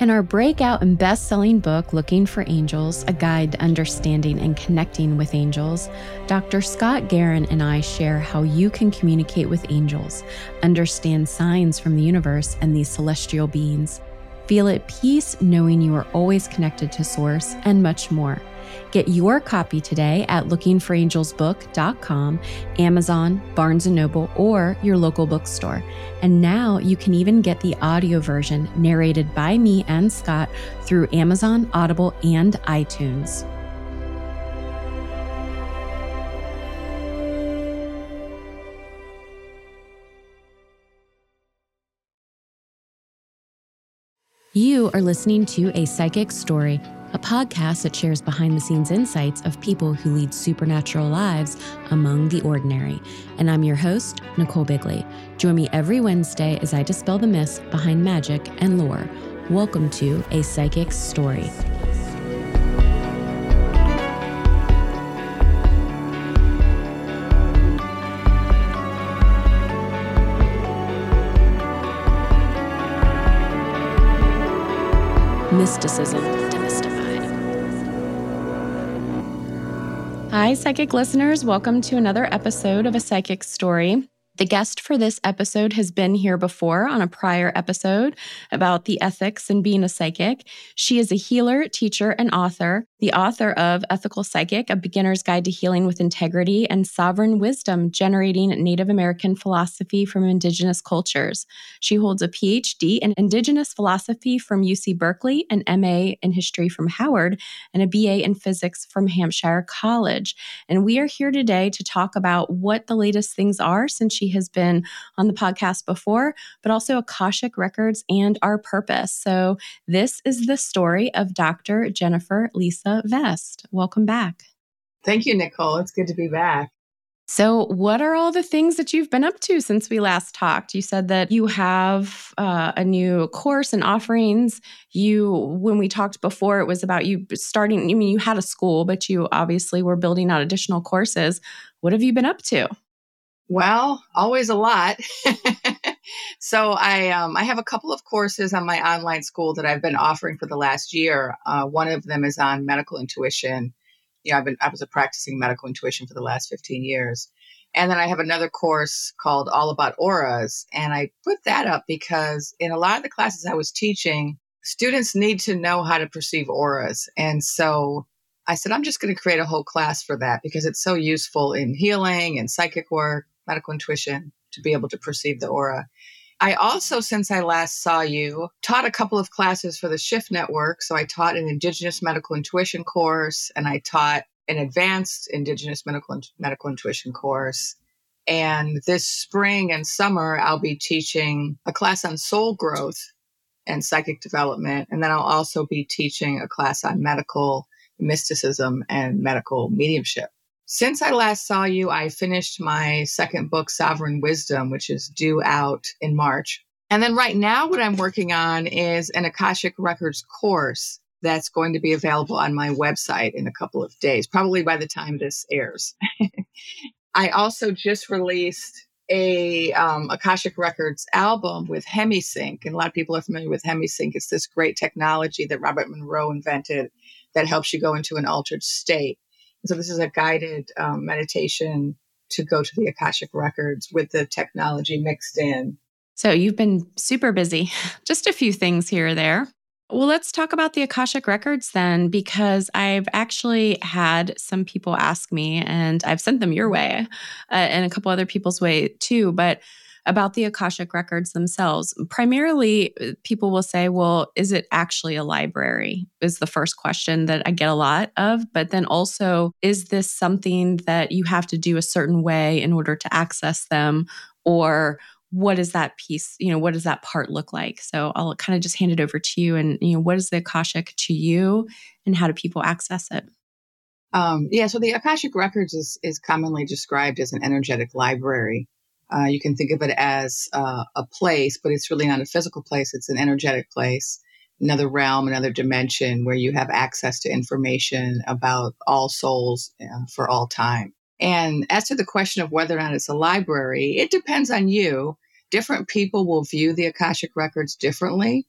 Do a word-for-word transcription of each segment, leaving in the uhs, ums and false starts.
In our breakout and best-selling book, Looking for Angels, A Guide to Understanding and Connecting with Angels, Doctor Scott Guerin and I share how you can communicate with angels, understand signs from the universe and these celestial beings, feel at peace knowing you are always connected to Source, and much more. Get your copy today at looking for angels book dot com, Amazon, Barnes and Noble, or your local bookstore. And now you can even get the audio version narrated by me and Scott through Amazon, Audible, and iTunes. You are listening to A Psychic Story, a podcast that shares behind-the-scenes insights of people who lead supernatural lives among the ordinary. And I'm your host, Nicole Bigley. Join me every Wednesday as I dispel the myths behind magic and lore. Welcome to A Psychic Story. Mysticism Demystified. Hi, psychic listeners. Welcome to another episode of A Psychic Story. The guest for this episode has been here before on a prior episode about the ethics and being a psychic. She is a healer, teacher, and author, the author of Ethical Psychic, A Beginner's Guide to Healing with Integrity, and Sovereign Wisdom, Generating Native American Philosophy from Indigenous Cultures. She holds a P H D in Indigenous Philosophy from U C Berkeley, an M A in History from Howard, and a B A in Physics from Hampshire College. And we are here today to talk about what the latest things are since she has been on the podcast before, but also Akashic Records and our purpose. So this is the story of Doctor Jennifer Lisa Vest. Welcome back. Thank you, Nicole. It's good to be back. So what are all the things that you've been up to since we last talked? You said that you have uh, a new course and offerings. You, when we talked before, it was about you starting, I mean, you had a school, but you obviously were building out additional courses. What have you been up to? Well, always a lot. So I um, I have a couple of courses on my online school that I've been offering for the last year. Uh, one of them is on medical intuition. You know, I've been I was a practicing medical intuition for the last fifteen years. And then I have another course called All About Auras. And I put that up because in a lot of the classes I was teaching, students need to know how to perceive auras. And so I said, I'm just going to create a whole class for that because it's so useful in healing and psychic work, medical intuition, to be able to perceive the aura. I also, since I last saw you, taught a couple of classes for the Shift Network. So I taught an Indigenous Medical Intuition course, and I taught an advanced Indigenous Medical Medical Intuition course. And this spring and summer, I'll be teaching a class on soul growth and psychic development. And then I'll also be teaching a class on medical mysticism and medical mediumship. Since I last saw you, I finished my second book, Sovereign Wisdom, which is due out in March. And then right now, what I'm working on is an Akashic Records course that's going to be available on my website in a couple of days, probably by the time this airs. I also just released a um, Akashic Records album with HemiSync. And a lot of people are familiar with HemiSync. It's this great technology that Robert Monroe invented that helps you go into an altered state. So this is a guided um, meditation to go to the Akashic Records with the technology mixed in. So you've been super busy. Just a few things here or there. Well, let's talk about the Akashic Records then, because I've actually had some people ask me, and I've sent them your way uh, and a couple other people's way too, but about the Akashic Records themselves. Primarily, people will say, well, is it actually a library? Is the first question that I get a lot of. But then also, is this something that you have to do a certain way in order to access them? Or what is that piece, you know, what does that part look like? So I'll kind of just hand it over to you. And, you know, what is the Akashic to you and how do people access it? Um, yeah, so the Akashic Records is, is commonly described as an energetic library. Uh, you can think of it as uh, a place, but it's really not a physical place. It's an energetic place, another realm, another dimension where you have access to information about all souls uh, for all time. And as to the question of whether or not it's a library, it depends on you. Different people will view the Akashic Records differently.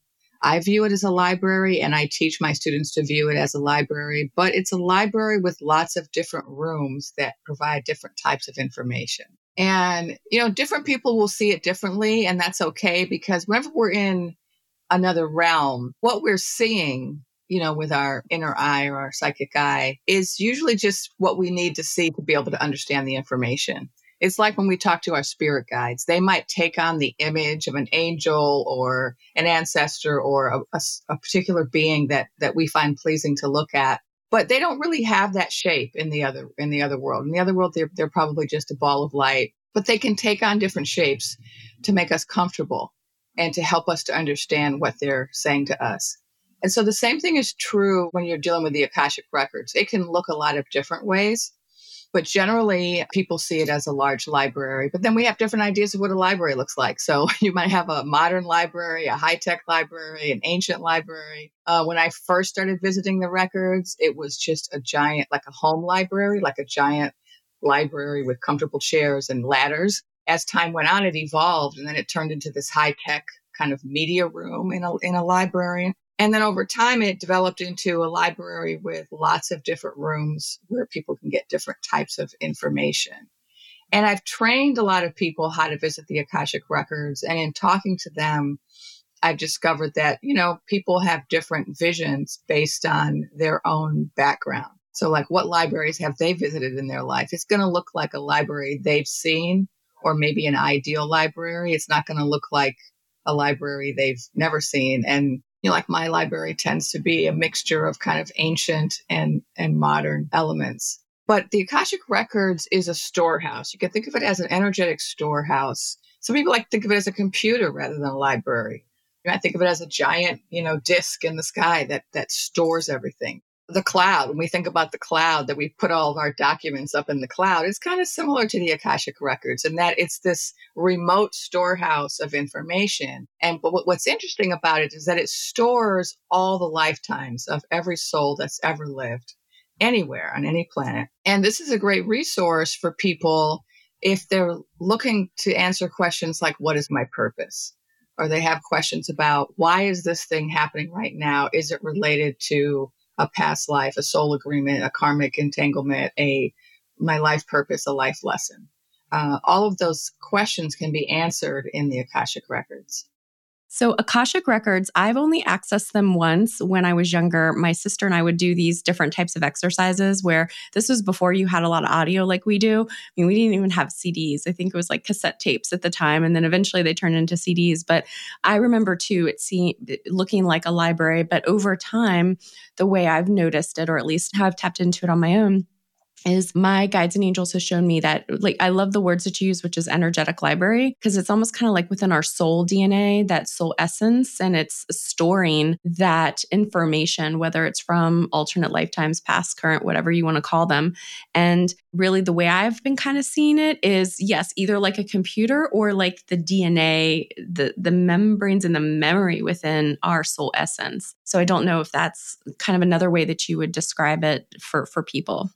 I view it as a library, and I teach my students to view it as a library, but it's a library with lots of different rooms that provide different types of information. And, you know, different people will see it differently, and that's okay, because whenever we're in another realm, what we're seeing, you know, with our inner eye or our psychic eye is usually just what we need to see to be able to understand the information. It's like when we talk to our spirit guides, they might take on the image of an angel or an ancestor or a, a, a particular being that, that we find pleasing to look at. But they don't really have that shape in the other in the other world. In the other world, they're, they're probably just a ball of light, but they can take on different shapes to make us comfortable and to help us to understand what they're saying to us. And so the same thing is true when you're dealing with the Akashic Records. It can look a lot of different ways, but generally people see it as a large library. But then we have different ideas of what a library looks like. So you might have a modern library, a high-tech library, an ancient library. Uh, when I first started visiting the records, it was just a giant, like a home library, like a giant library with comfortable chairs and ladders. As time went on, it evolved, and then it turned into this high-tech kind of media room in a, in a library. And then over time, it developed into a library with lots of different rooms where people can get different types of information. And I've trained a lot of people how to visit the Akashic Records. And in talking to them, I've discovered that, you know, people have different visions based on their own background. So like, what libraries have they visited in their life? It's going to look like a library they've seen, or maybe an ideal library. It's not going to look like a library they've never seen. And you know, like my library tends to be a mixture of kind of ancient and, and modern elements. But the Akashic Records is a storehouse. You can think of it as an energetic storehouse. Some people like to think of it as a computer rather than a library. You might think of it as a giant, you know, disk in the sky that that stores everything. The cloud, when we think about the cloud, that we put all of our documents up in the cloud, it's kind of similar to the Akashic Records in that it's this remote storehouse of information. And but what's interesting about it is that it stores all the lifetimes of every soul that's ever lived anywhere on any planet. And this is a great resource for people if they're looking to answer questions like, what is my purpose? Or they have questions about, why is this thing happening right now? Is it related to a past life, a soul agreement, a karmic entanglement, a my life purpose, a life lesson? Uh, all of those questions can be answered in the Akashic Records. So Akashic Records, I've only accessed them once when I was younger. My sister and I would do these different types of exercises where this was before you had a lot of audio like we do. I mean, we didn't even have C Ds. I think it was like cassette tapes at the time. And then eventually they turned into C Ds. But I remember too, it seemed looking like a library. But over time, the way I've noticed it, or at least how I've tapped into it on my own, is my guides and angels have shown me that, like, I love the words that you use, which is energetic library, because it's almost kind of like within our soul D N A, that soul essence, and it's storing that information, whether it's from alternate lifetimes, past, current, whatever you want to call them. And really the way I've been kind of seeing it is, yes, either like a computer or like the D N A, the, the membranes and the memory within our soul essence. So I don't know if that's kind of another way that you would describe it for, for people.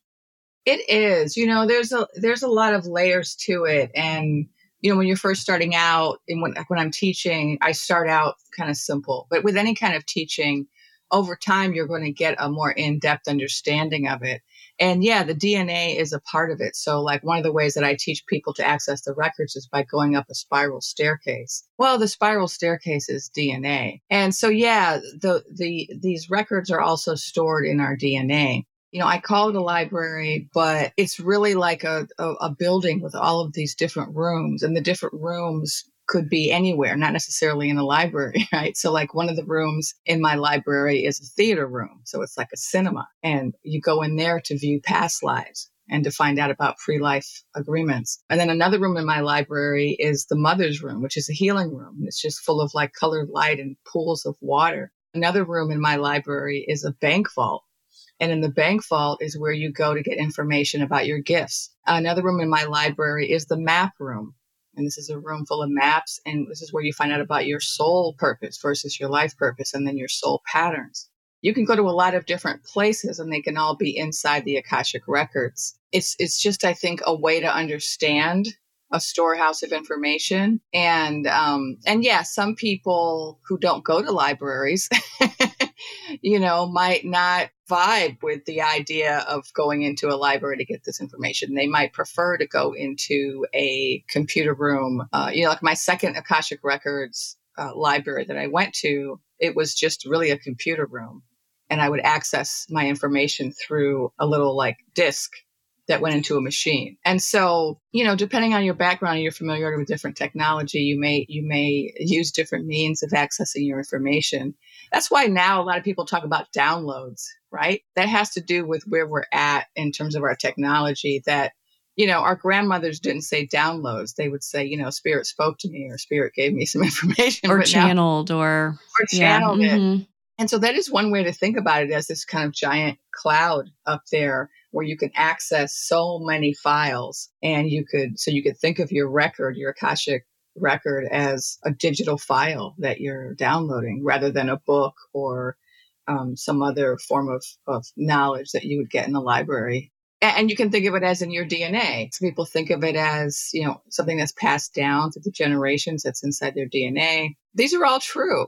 It is, you know, there's a there's a lot of layers to it. And, you know, when you're first starting out and when, when I'm teaching, I start out kind of simple. But with any kind of teaching, over time, you're going to get a more in-depth understanding of it. And yeah, the D N A is a part of it. So like one of the ways that I teach people to access the records is by going up a spiral staircase. Well, the spiral staircase is D N A. And so, yeah, the the these records are also stored in our D N A. You know, I call it a library, but it's really like a, a, a building with all of these different rooms, and the different rooms could be anywhere, not necessarily in a library, right? So like one of the rooms in my library is a theater room. So it's like a cinema, and you go in there to view past lives and to find out about pre-life agreements. And then another room in my library is the mother's room, which is a healing room. It's just full of like colored light and pools of water. Another room in my library is a bank vault. And in the bank vault is where you go to get information about your gifts. Another room in my library is the map room. And this is a room full of maps. And this is where you find out about your soul purpose versus your life purpose, and then your soul patterns. You can go to a lot of different places, and they can all be inside the Akashic Records. It's, it's just, I think, a way to understand a storehouse of information. And, um, and yeah, some people who don't go to libraries, you know, might not vibe with the idea of going into a library to get this information. They might prefer to go into a computer room. Uh, you know, like my second Akashic Records uh, library that I went to, it was just really a computer room. And I would access my information through a little like disc that went into a machine. And so, you know, depending on your background and your familiarity with different technology, you may you may use different means of accessing your information. That's why now a lot of people talk about downloads, right? That has to do with where we're at in terms of our technology. That, you know, our grandmothers didn't say downloads. They would say, you know, spirit spoke to me or spirit gave me some information. Or but channeled now, or, or yeah. channeled Mm-hmm. it. And so that is one way to think about it, as this kind of giant cloud up there where you can access so many files. And you could, so you could think of your record, your Akashic record, as a digital file that you're downloading rather than a book or um, some other form of, of knowledge that you would get in the library. And you can think of it as in your D N A. Some people think of it as, you know, something that's passed down through the generations that's inside their D N A. These are all true.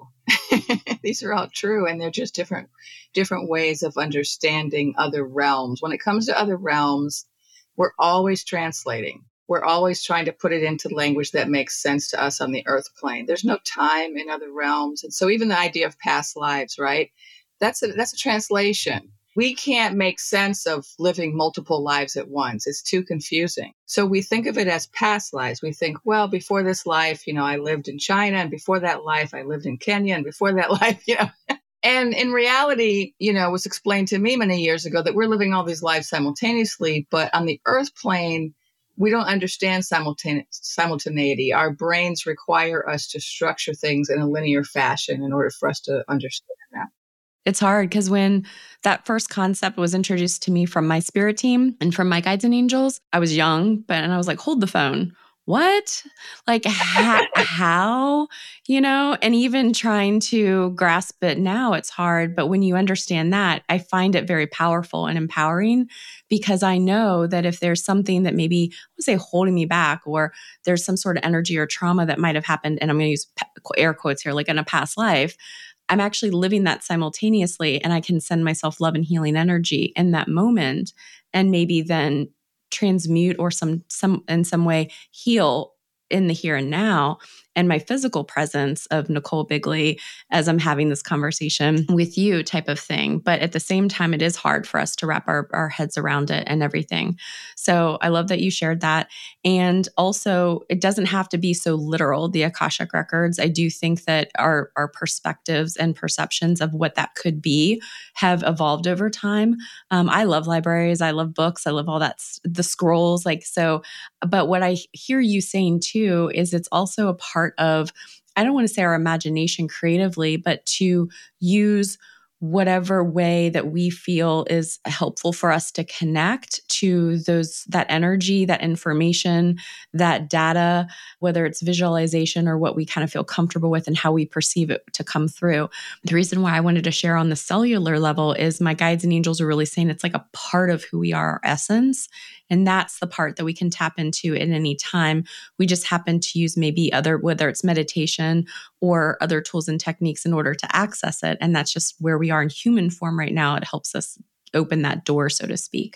These are all true. And they're just different, different ways of understanding other realms. When it comes to other realms, we're always translating. We're always trying to put it into language that makes sense to us on the earth plane. There's no time in other realms. And so even the idea of past lives, right? That's a, that's a translation. We can't make sense of living multiple lives at once. It's too confusing. So we think of it as past lives. We think, well, before this life, you know, I lived in China, and before that life, I lived in Kenya, and before that life, you know. And in reality, you know, it was explained to me many years ago that we're living all these lives simultaneously, but on the earth plane, we don't understand simultane- simultaneity. Our brains require us to structure things in a linear fashion in order for us to understand that. It's hard because when that first concept was introduced to me from my spirit team and from my guides and angels, I was young, but and I was like, hold the phone. What? Like ha- how, you know, and even trying to grasp it now, it's hard. But when you understand that, I find it very powerful and empowering, because I know that if there's something that maybe, let's say, holding me back, or there's some sort of energy or trauma that might have happened, and I'm going to use air quotes here, like in a past life, I'm actually living that simultaneously, and I can send myself love and healing energy in that moment, and maybe then transmute or some some in some way heal in the here and now. And my physical presence of Nicole Bigley as I'm having this conversation with you type of thing. But at the same time, it is hard for us to wrap our, our heads around it and everything. So I love that you shared that. And also, it doesn't have to be so literal, the Akashic Records. I do think that our, our perspectives and perceptions of what that could be have evolved over time. Um, I love libraries. I love books. I love all that, the scrolls. Like, so, but what I hear you saying too, is it's also a part of, I don't want to say our imagination creatively, but to use whatever way that we feel is helpful for us to connect to those, that energy, that information, that data, whether it's visualization or what we kind of feel comfortable with and how we perceive it to come through. The reason why I wanted to share on the cellular level is my guides and angels are really saying it's like a part of who we are, our essence. And that's the part that we can tap into at any time. We just happen to use maybe other, whether it's meditation or other tools and techniques in order to access it. And that's just where we are in human form right now. It helps us open that door, so to speak.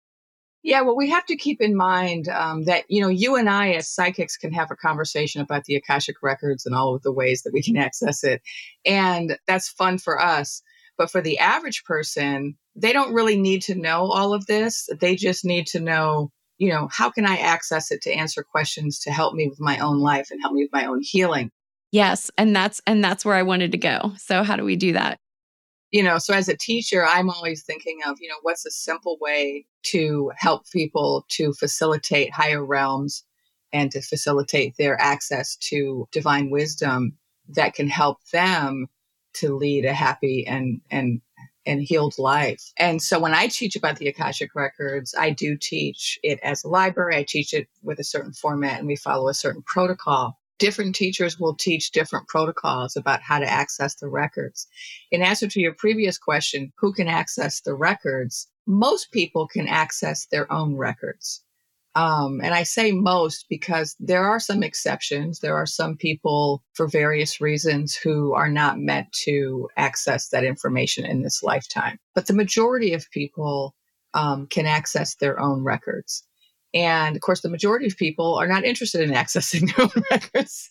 Yeah, well, we have to keep in mind um, that, you know, you and I as psychics can have a conversation about the Akashic Records and all of the ways that we can access it. And that's fun for us. But for the average person, they don't really need to know all of this. They just need to know, you know, how can I access it to answer questions to help me with my own life and help me with my own healing? Yes. And that's, and that's where I wanted to go. So how do we do that? You know, so as a teacher, I'm always thinking of, you know, what's a simple way to help people to facilitate higher realms and to facilitate their access to divine wisdom that can help them to lead a happy and, and, and healed life. And so when I teach about the Akashic Records, I do teach it as a library. I teach it with a certain format and we follow a certain protocol. Different teachers will teach different protocols about how to access the records. In answer to your previous question, who can access the records? Most people can access their own records. Um, and I say most because there are some exceptions. There are some people for various reasons who are not meant to access that information in this lifetime. But the majority of people um, can access their own records. And of course, the majority of people are not interested in accessing their own records.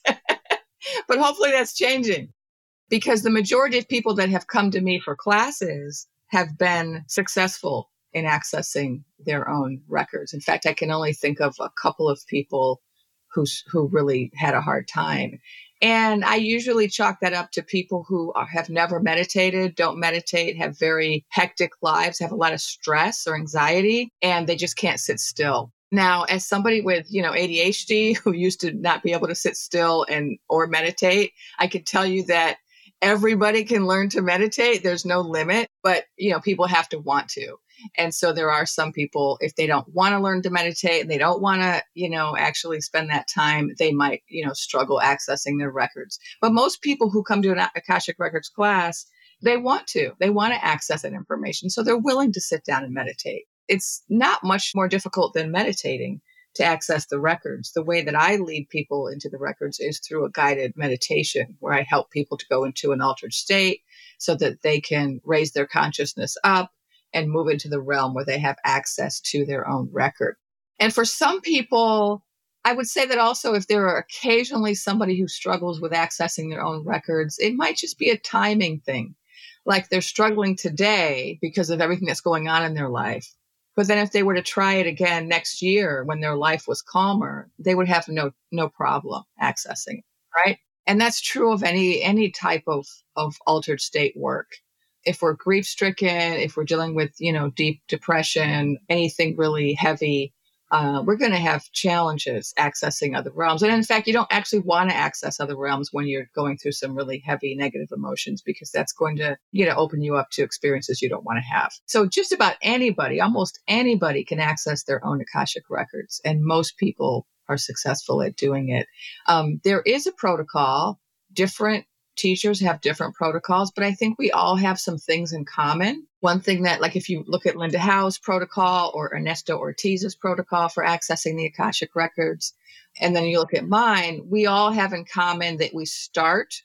But hopefully that's changing, because the majority of people that have come to me for classes have been successful in accessing their own records. In fact, I can only think of a couple of people who, who really had a hard time. And I usually chalk that up to people who are, have never meditated, don't meditate, have very hectic lives, have a lot of stress or anxiety, and they just can't sit still. Now, as somebody with, you know, A D H D who used to not be able to sit still and or meditate, I can tell you that everybody can learn to meditate. There's no limit, but, you know, people have to want to. And so there are some people, if they don't want to learn to meditate and they don't want to, you know, actually spend that time, they might, you know, struggle accessing their records. But most people who come to an Akashic Records class, they want to, they want to access that information. So they're willing to sit down and meditate. It's not much more difficult than meditating to access the records. The way that I lead people into the records is through a guided meditation where I help people to go into an altered state so that they can raise their consciousness up and move into the realm where they have access to their own record. And for some people, I would say that also if there are occasionally somebody who struggles with accessing their own records, it might just be a timing thing. Like they're struggling today because of everything that's going on in their life. But then if they were to try it again next year when their life was calmer, they would have no no problem accessing it, right? And that's true of any any type of, of altered state work. If we're grief-stricken, if we're dealing with, you know, deep depression, anything really heavy, uh, we're going to have challenges accessing other realms. And in fact, you don't actually want to access other realms when you're going through some really heavy negative emotions, because that's going to, you know, open you up to experiences you don't want to have. So just about anybody, almost anybody can access their own Akashic records. And most people are successful at doing it. Um, there is a protocol. Different teachers have different protocols, but I think we all have some things in common. One thing that, like if you look at Linda Howe's protocol or Ernesto Ortiz's protocol for accessing the Akashic records, and then you look at mine, we all have in common that we start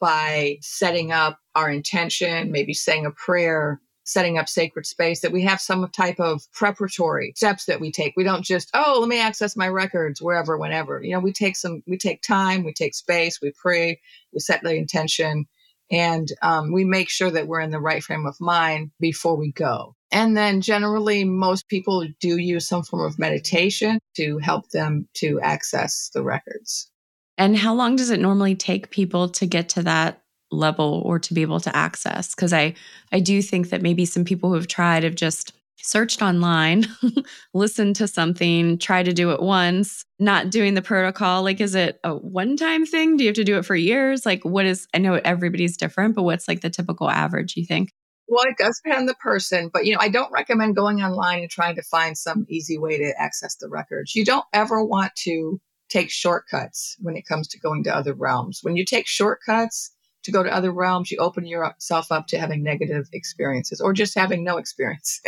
by setting up our intention, maybe saying a prayer, setting up sacred space, that we have some type of preparatory steps that we take. We don't just, oh, let me access my records wherever, whenever. You know, we take some, we take time, we take space, we pray, we set the intention, and um, we make sure that we're in the right frame of mind before we go. And then generally, most people do use some form of meditation to help them to access the records. And how long does it normally take people to get to that level or to be able to access? Because I, I do think that maybe some people who have tried have just searched online, listened to something, try to do it once, not doing the protocol. Like, is it a one-time thing? Do you have to do it for years? Like, what is, I know everybody's different, but what's like the typical average, you think? Well, it does depend on the person, but, you know, I don't recommend going online and trying to find some easy way to access the records. You don't ever want to take shortcuts when it comes to going to other realms. When you take shortcuts to go to other realms, you open yourself up to having negative experiences or just having no experience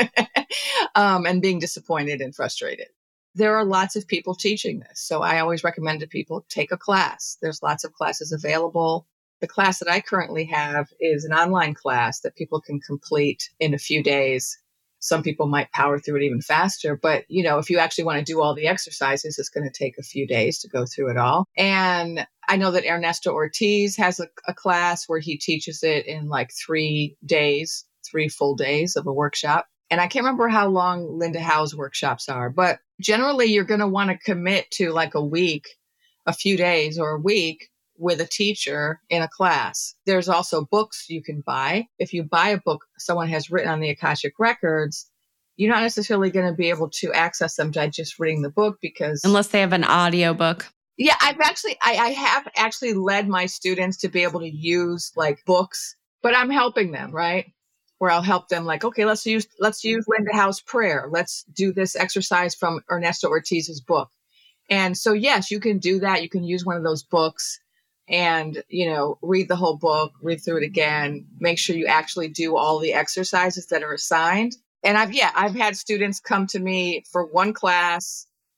um, and being disappointed and frustrated. There are lots of people teaching this. So I always recommend to people, take a class. There's lots of classes available. The class that I currently have is an online class that people can complete in a few days. Some people might power through it even faster. But, you know, if you actually want to do all the exercises, it's going to take a few days to go through it all. And I know that Ernesto Ortiz has a, a class where he teaches it in like three days, three full days of a workshop. And I can't remember how long Linda Howe's workshops are, but generally you're going to want to commit to like a week, a few days or a week with a teacher in a class. There's also books you can buy. If you buy a book someone has written on the Akashic records, you're not necessarily going to be able to access them by just reading the book, because unless they have an audio book. Yeah, I've actually, I, I have actually led my students to be able to use like books, but I'm helping them, right? Where I'll help them like, okay, let's use, let's use Linda Howe's prayer. Let's do this exercise from Ernesto Ortiz's book. And so, yes, you can do that. You can use one of those books and, you know, read the whole book, read through it again, make sure you actually do all the exercises that are assigned. And I've, yeah, I've had students come to me for one class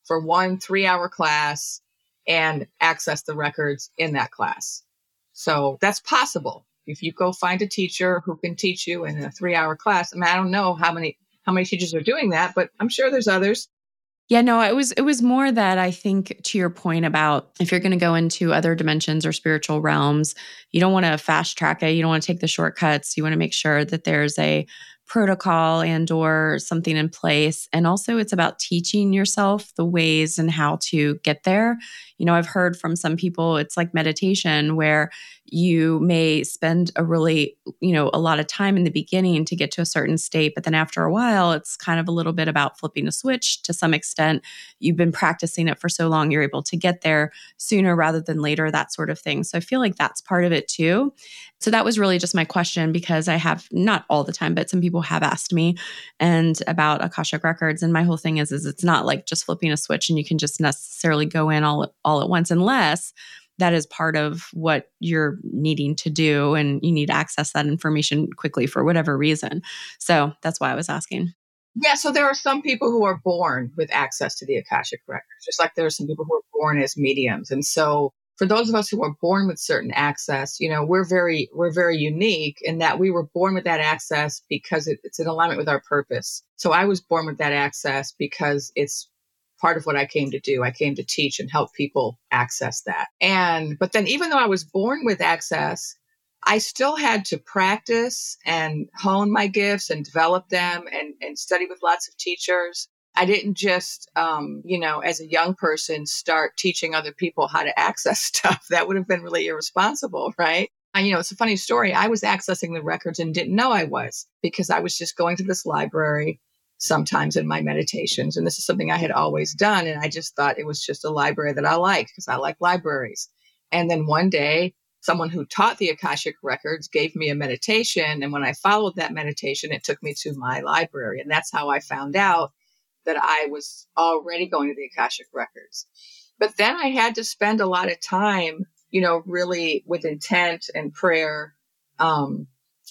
for one three hour class and access the records in that class. So that's possible. If you go find a teacher who can teach you in a three hour class, I mean, I don't know how many, how many teachers are doing that, but I'm sure there's others. Yeah, no, it was it was more that I think to your point about if you're going to go into other dimensions or spiritual realms, you don't want to fast track it. You don't want to take the shortcuts. You want to make sure that there's a protocol and or something in place. And also it's about teaching yourself the ways and how to get there. You know, I've heard from some people it's like meditation where you may spend a really, you know, a lot of time in the beginning to get to a certain state, but then after a while it's kind of a little bit about flipping a switch to some extent. You've been practicing it for so long, you're able to get there sooner rather than later, that sort of thing. So I feel like that's part of it too. So that was really just my question because I have not all the time, but some people have asked me and about Akashic Records. And my whole thing is, is it's not like just flipping a switch and you can just necessarily go in all, all at once unless that is part of what you're needing to do and you need to access that information quickly for whatever reason. So that's why I was asking. Yeah, so there are some people who are born with access to the Akashic Records, just like there are some people who are born as mediums. And so for those of us who are born with certain access, you know, we're very, we're very unique in that we were born with that access because it, it's in alignment with our purpose. So I was born with that access because it's part of what I came to do. I came to teach and help people access that. And, but then even though I was born with access, I still had to practice and hone my gifts and develop them and, and study with lots of teachers. I didn't just, um, you know, as a young person, start teaching other people how to access stuff. That would have been really irresponsible, right? And, you know, it's a funny story. I was accessing the records and didn't know I was because I was just going to this library sometimes in my meditations. And this is something I had always done. And I just thought it was just a library that I liked because I like libraries. And then one day, someone who taught the Akashic Records gave me a meditation. And when I followed that meditation, it took me to my library. And that's how I found out that I was already going to the Akashic Records. But then I had to spend a lot of time, you know, really with intent and prayer, um,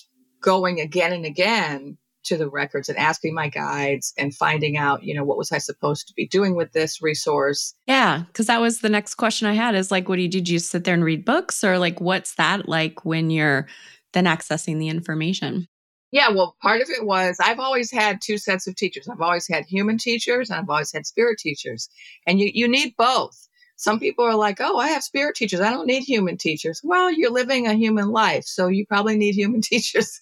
going again and again to the records and asking my guides and finding out, you know, what was I supposed to be doing with this resource? Yeah, because that was the next question I had is like, what do you, did you sit there and read books or like, what's that like when you're then accessing the information? Yeah, well, part of it was I've always had two sets of teachers. I've always had human teachers and I've always had spirit teachers. And you, you need both. Some people are like, oh, I have spirit teachers. I don't need human teachers. Well, you're living a human life, so you probably need human teachers.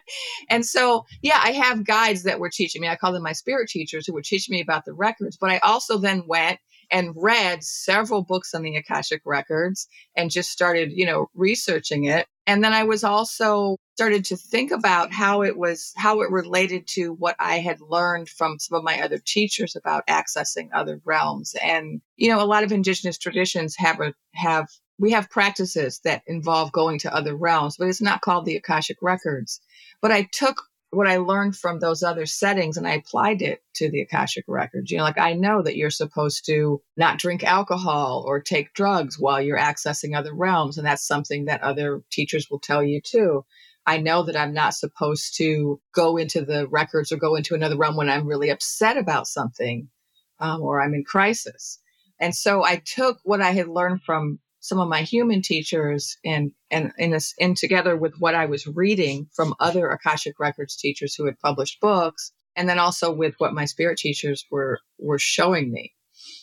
And so, yeah, I have guides that were teaching me. I call them my spirit teachers who were teaching me about the records. But I also then went and read several books on the Akashic Records and just started, you know, researching it. And then I was also started to think about how it was, how it related to what I had learned from some of my other teachers about accessing other realms. And, you know, a lot of indigenous traditions have a, have, we have practices that involve going to other realms, but it's not called the Akashic Records. But I took what I learned from those other settings and I applied it to the Akashic Records. You know, like I know that you're supposed to not drink alcohol or take drugs while you're accessing other realms. And that's something that other teachers will tell you too. I know that I'm not supposed to go into the records or go into another realm when I'm really upset about something um, or I'm in crisis. And so I took what I had learned from some of my human teachers and and in this in together with what I was reading from other Akashic Records teachers who had published books, and then also with what my spirit teachers were were showing me.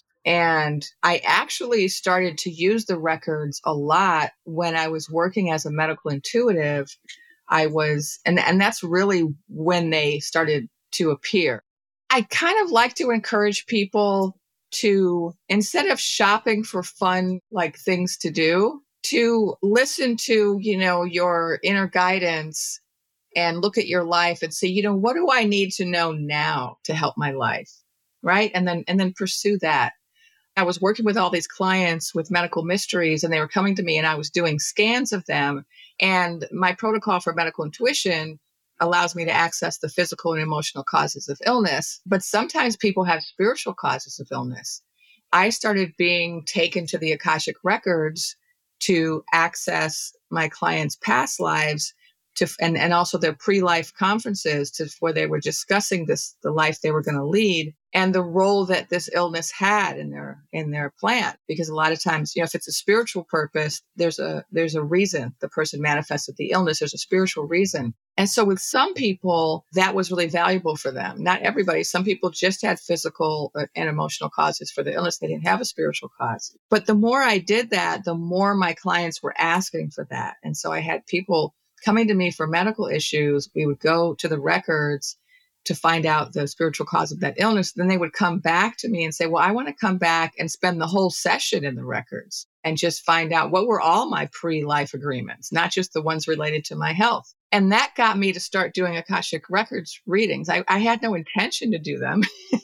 And I actually started to use the records a lot when I was working as a medical intuitive. I was, and, and that's really when they started to appear. I kind of like to encourage people to, instead of shopping for fun, like things to do, to listen to, you know, your inner guidance and look at your life and say, you know, what do I need to know now to help my life? Right. And then, and then pursue that. I was working with all these clients with medical mysteries and they were coming to me and I was doing scans of them. And my protocol for medical intuition allows me to access the physical and emotional causes of illness. But sometimes people have spiritual causes of illness. I started being taken to the Akashic Records to access my clients' past lives to, and, and also their pre-life conferences to where they were discussing this, the life they were going to lead. and the role that this illness had in their in their plan. Because a lot of times, you know, if it's a spiritual purpose, there's a there's a reason the person manifested the illness. There's a spiritual reason. And so with some people, that was really valuable for them. Not everybody. Some people just had physical and emotional causes for the illness. They didn't have a spiritual cause. But the more I did that, the more my clients were asking for that. And so I had people coming to me for medical issues. We would go to the records to find out the spiritual cause of that illness. Then they would come back to me and say, well, I want to come back and spend the whole session in the records and just find out what were all my pre-life agreements, not just the ones related to my health. And that got me to start doing Akashic Records readings. I, I had no intention to do them.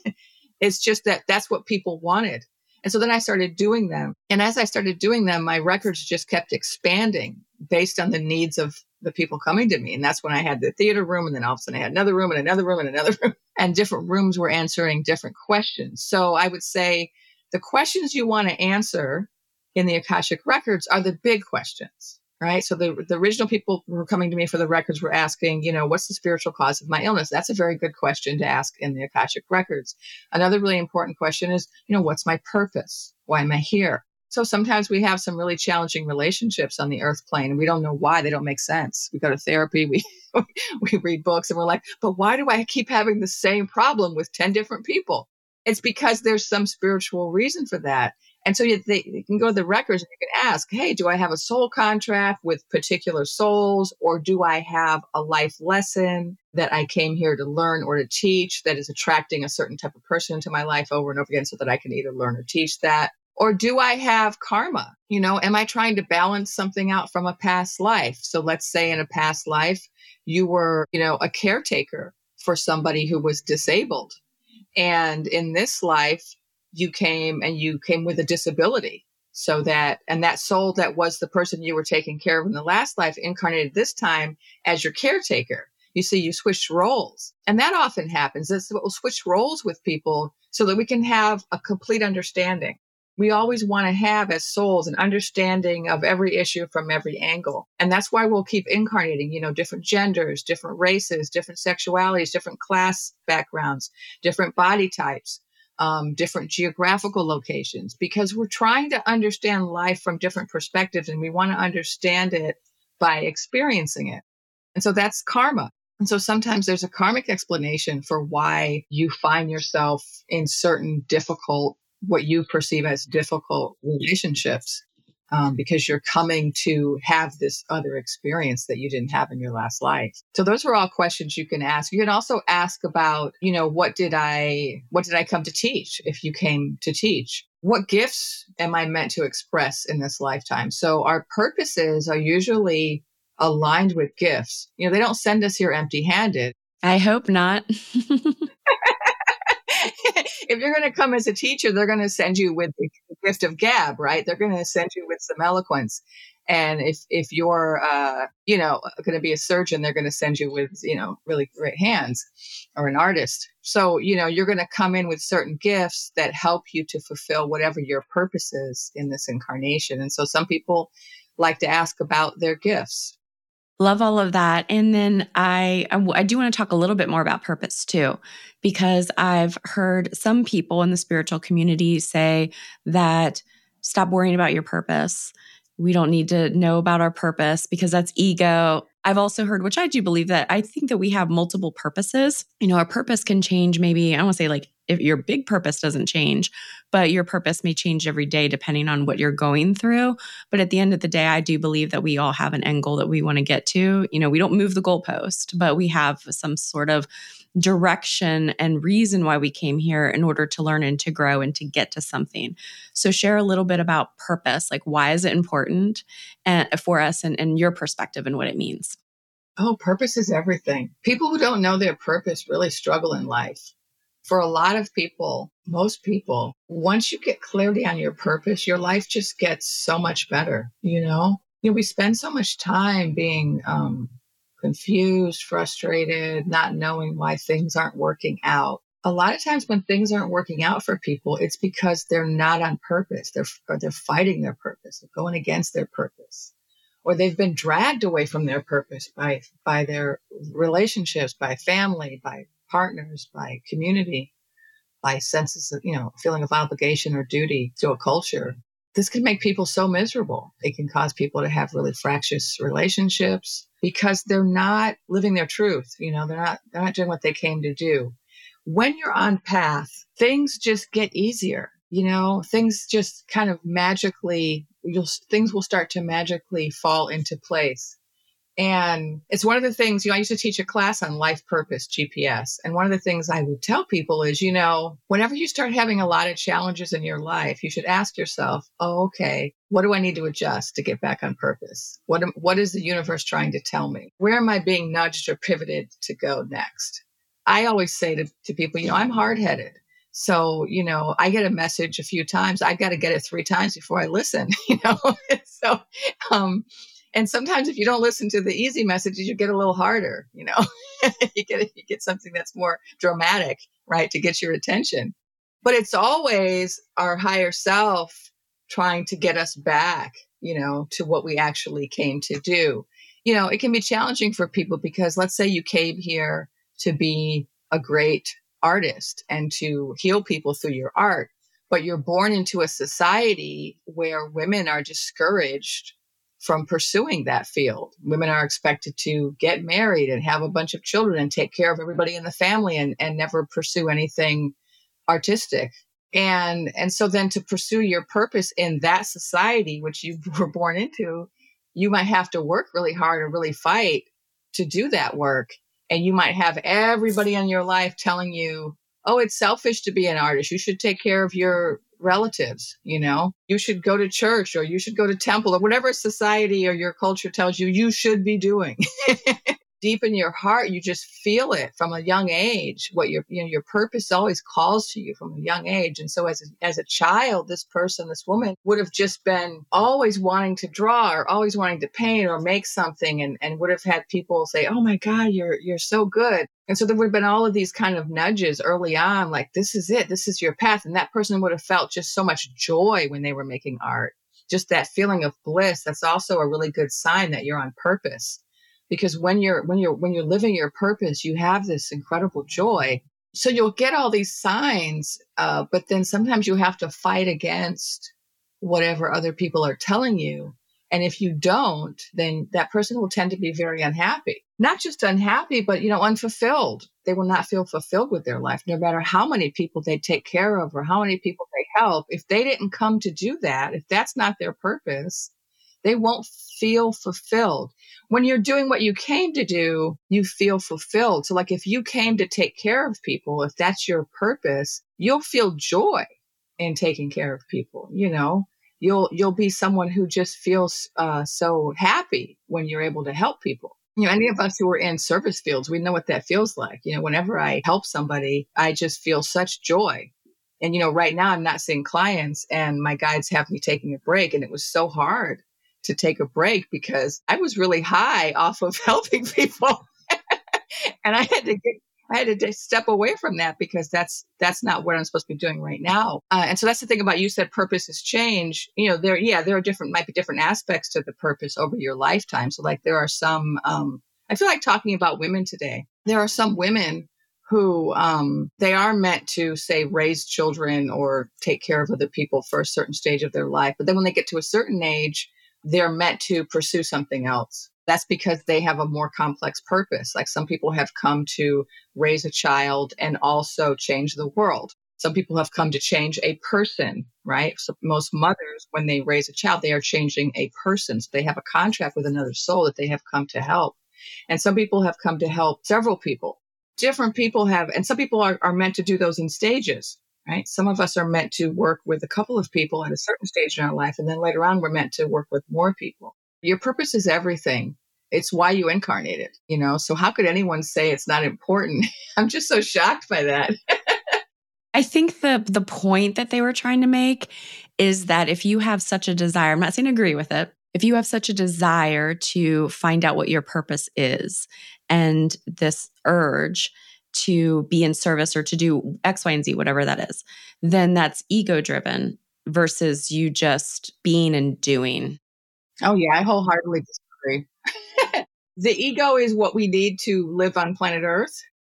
It's just that that's what people wanted. And so then I started doing them. And as I started doing them, my records just kept expanding based on the needs of the people coming to me. And that's when I had the theater room. And then all of a sudden I had another room and another room and another room. And different rooms were answering different questions. So I would say the questions you want to answer in the Akashic Records are the big questions, right? So the, the original people who were coming to me for the records were asking, you know, what's the spiritual cause of my illness? That's a very good question to ask in the Akashic Records. Another really important question is, you know, what's my purpose? Why am I here? So sometimes we have some really challenging relationships on the earth plane and we don't know why. They don't make sense. We go to therapy, we we read books and we're like, but why do I keep having the same problem with ten different people? It's because there's some spiritual reason for that. And so you, they, you can go to the records and you can ask, hey, do I have a soul contract with particular souls, or do I have a life lesson that I came here to learn or to teach that is attracting a certain type of person into my life over and over again so that I can either learn or teach that? Or do I have karma? You know, am I trying to balance something out from a past life? So let's say in a past life, you were, you know, a caretaker for somebody who was disabled. And in this life, you came and you came with a disability. So that, and that soul that was the person you were taking care of in the last life incarnated this time as your caretaker. You see, you switched roles. And that often happens. That's what we'll switch roles with people so that we can have a complete understanding. We always want to have as souls an understanding of every issue from every angle. And that's why we'll keep incarnating, you know, different genders, different races, different sexualities, different class backgrounds, different body types, um, different geographical locations, because we're trying to understand life from different perspectives and we want to understand it by experiencing it. And so that's karma. And so sometimes there's a karmic explanation for why you find yourself in certain difficult, what you perceive as difficult relationships, um, because you're coming to have this other experience that you didn't have in your last life. So those are all questions you can ask. You can also ask about, you know, what did I, what did I come to teach? If you came to teach, what gifts am I meant to express in this lifetime? So our purposes are usually aligned with gifts. You know, they don't send us here empty-handed. I hope not. If you're going to come as a teacher, they're going to send you with the gift of gab, right? They're going to send you with some eloquence. And if, if you're, uh, you know, going to be a surgeon, they're going to send you with, you know, really great hands, or an artist. So, you know, you're going to come in with certain gifts that help you to fulfill whatever your purpose is in this incarnation. And so some people like to ask about their gifts. Love all of that. And then I, I do want to talk a little bit more about purpose too, because I've heard some people in the spiritual community say that stop worrying about your purpose. We don't need to know about our purpose because that's ego. I've also heard, which I do believe, that I think that we have multiple purposes. You know, our purpose can change maybe, I don't want to say like if your big purpose doesn't change, but your purpose may change every day depending on what you're going through. But at the end of the day, I do believe that we all have an end goal that we want to get to. You know, we don't move the goalpost, but we have some sort of direction and reason why we came here in order to learn and to grow and to get to something. So share a little bit about purpose. Like, why is it important and, for us, and, and your perspective and what it means? Oh, purpose is everything. People who don't know their purpose really struggle in life. For a lot of people, most people, once you get clarity on your purpose, your life just gets so much better. You know, you know, we spend so much time being um, confused, frustrated, not knowing why things aren't working out. A lot of times when things aren't working out for people, it's because they're not on purpose. They're, or they're fighting their purpose, they're going against their purpose, or they've been dragged away from their purpose by, by their relationships, by family, by partners, by community. by senses of, you know, feeling of obligation or duty to a culture. This can make people so miserable. It can cause people to have really fractious relationships because they're not living their truth. You know, they're not, they're not doing what they came to do. When you're on path, things just get easier. You know, things just kind of magically, you'll, things will start to magically fall into place. And it's one of the things, you know, I used to teach a class on life purpose, G P S. And one of the things I would tell people is, you know, whenever you start having a lot of challenges in your life, you should ask yourself, oh, okay, what do I need to adjust to get back on purpose? What, am, what is the universe trying to tell me? Where am I being nudged or pivoted to go next? I always say to, to people, you know, I'm hard-headed. So, you know, I get a message a few times. I've got to get it three times before I listen, you know? so, um, And sometimes if you don't listen to the easy messages, you get a little harder, you know, you get you get something that's more dramatic, right, to get your attention. But it's always our higher self trying to get us back, you know, to what we actually came to do. You know, it can be challenging for people because let's say you came here to be a great artist and to heal people through your art, but you're born into a society where women are discouraged from pursuing that field. Women are expected to get married and have a bunch of children and take care of everybody in the family and, and never pursue anything artistic. And, and so then to pursue your purpose in that society, which you were born into, you might have to work really hard or really fight to do that work. And you might have everybody in your life telling you, oh, it's selfish to be an artist. You should take care of your relatives, you know, you should go to church or you should go to temple or whatever society or your culture tells you you should be doing. Deep in your heart, you just feel it from a young age. What your, you know, your purpose always calls to you from a young age. And so as a, as a child, this person, this woman would have just been always wanting to draw or always wanting to paint or make something and, and would have had people say, oh my God, you're, you're so good. And so there would have been all of these kind of nudges early on, like, this is it, this is your path. And that person would have felt just so much joy when they were making art. Just that feeling of bliss. That's also a really good sign that you're on purpose. Because when you're when you're when you're living your purpose, you have this incredible joy. So you'll get all these signs, uh, but then sometimes you have to fight against whatever other people are telling you. And if you don't, then that person will tend to be very unhappy. Not just unhappy, but, you know, unfulfilled. They will not feel fulfilled with their life, no matter how many people they take care of or how many people they help. If they didn't come to do that, if that's not their purpose, they won't feel fulfilled. When you're doing what you came to do, you feel fulfilled. So like if you came to take care of people, if that's your purpose, you'll feel joy in taking care of people. You know, you'll, you'll be someone who just feels uh, so happy when you're able to help people. You know, any of us who are in service fields, we know what that feels like. You know, whenever I help somebody, I just feel such joy. And, you know, right now I'm not seeing clients and my guides have me taking a break. And it was so hard to take a break because I was really high off of helping people. And I had to get, I had to step away from that because that's, that's not what I'm supposed to be doing right now. Uh, and so that's the thing about, you said purpose has changed. You know, there, yeah, there are different, might be different aspects to the purpose over your lifetime. So like there are some, um, I feel like talking about women today, there are some women who, um, they are meant to say, raise children or take care of other people for a certain stage of their life. But then when they get to a certain age, they're meant to pursue something else. That's because they have a more complex purpose. Like some people have come to raise a child and also change the world. Some people have come to change a person, right? So most mothers, when they raise a child, they are changing a person. So they have a contract with another soul that they have come to help. And some people have come to help several people. Different people have, and some people are, are meant to do those in stages. Right? Some of us are meant to work with a couple of people at a certain stage in our life. And then later on, we're meant to work with more people. Your purpose is everything. It's why you incarnated, you know? So how could anyone say it's not important? I'm just so shocked by that. I think the the point that they were trying to make is that if you have such a desire, I'm not saying agree with it, if you have such a desire to find out what your purpose is and this urge to be in service or to do X, Y, and Z, whatever that is, then that's ego-driven versus you just being and doing. Oh, yeah, I wholeheartedly disagree. The ego is what we need to live on planet Earth.